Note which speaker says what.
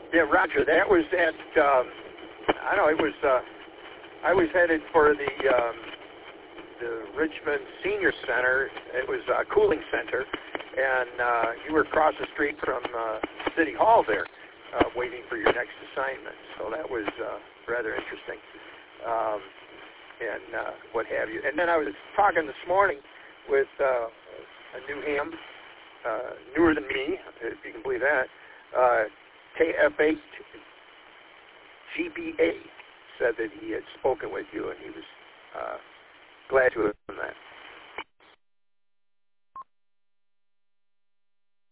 Speaker 1: Yeah, Roger. That was at, I don't know, it was, I was headed for the Richmond Senior Center. It was a cooling center, and you were across the street from City Hall there, waiting for your next assignment. So that was rather interesting, and what have you. And then I was talking this morning with a new ham, newer than me, if you can believe that, KFA GBA, said that he had spoken with you, and he was glad to have done that.